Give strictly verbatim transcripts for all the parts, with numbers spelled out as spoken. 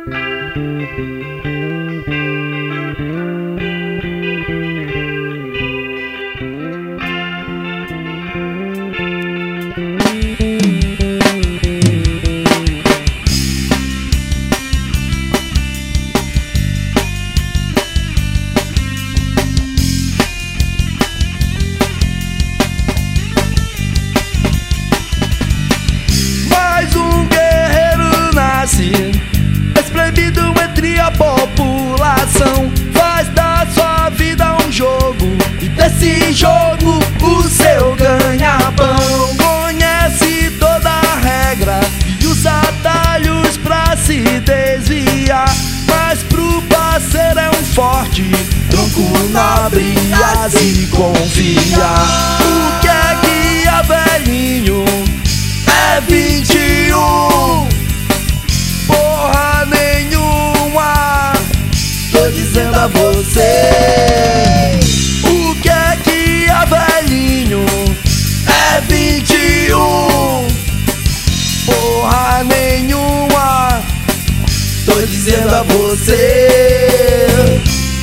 Espremido entre a população, faz da sua vida um jogo, e desse jogo o seu ganha-pão. Conhece toda a regra e os atalhos pra se desviar, mas pro parceiro é um forte tronco nobre a se confiar. O que é que é velhinho? É vinte e um. Porra nenhuma, tô dizendo a você. O que é que é velhinho? É vinte e um. Porra nenhuma, tô dizendo a você.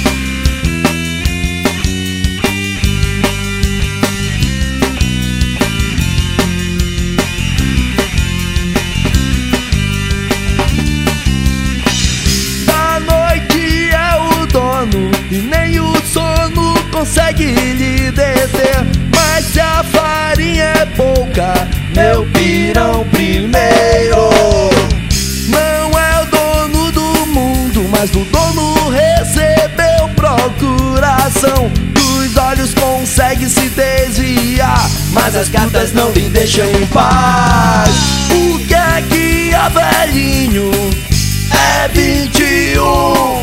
E nem o sono consegue lhe deter. Mas se a farinha é pouca, meu pirão primeiro. Não é o dono do mundo, mas o dono recebeu procuração. Dos olhos consegue se desviar, mas as cartas não lhe deixam em paz. O que é que é velhinho? É vinte e um.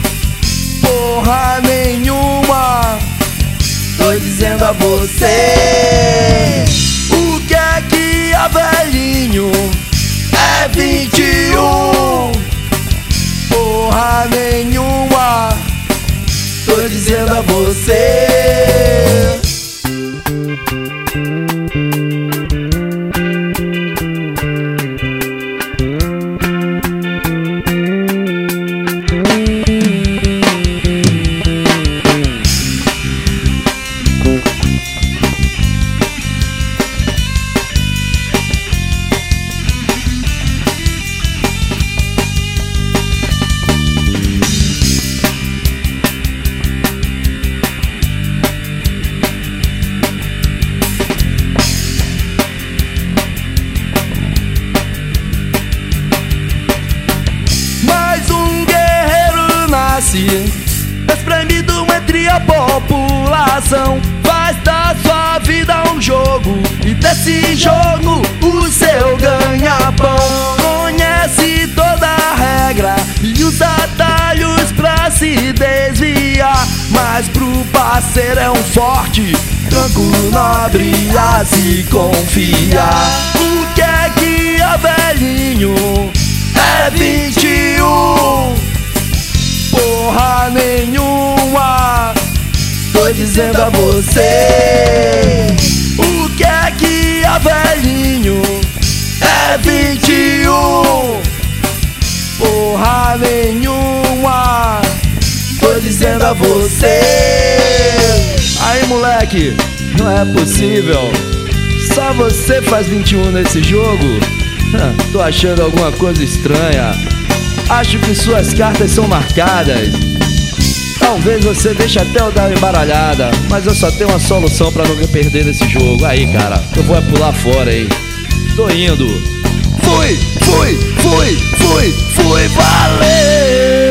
Porra nenhuma, tô dizendo a você. O que é que é velhinho? É vinte e um. Porra nenhuma, tô dizendo a você. Espremido entre a população, faz da sua vida um jogo, e desse jogo o seu ganha-pão. Conhece toda a regra e os atalhos pra se desviar, mas pro parceiro é um forte tranco nobre a se confiar. O que é que é velhinho? É vinte e um. Porra nenhuma, tô dizendo a você. O que é que é velhinho? É vinte e um. Porra nenhuma, tô dizendo a você. Aí moleque, não é possível. Só você faz vinte e um nesse jogo? Tô achando alguma coisa estranha. Acho que suas cartas são marcadas. Talvez você deixe até eu dar uma embaralhada, mas eu só tenho uma solução pra não perder nesse jogo. Aí, cara, eu vou é pular fora, hein. Tô indo. Fui, fui, fui, fui, fui, valeu!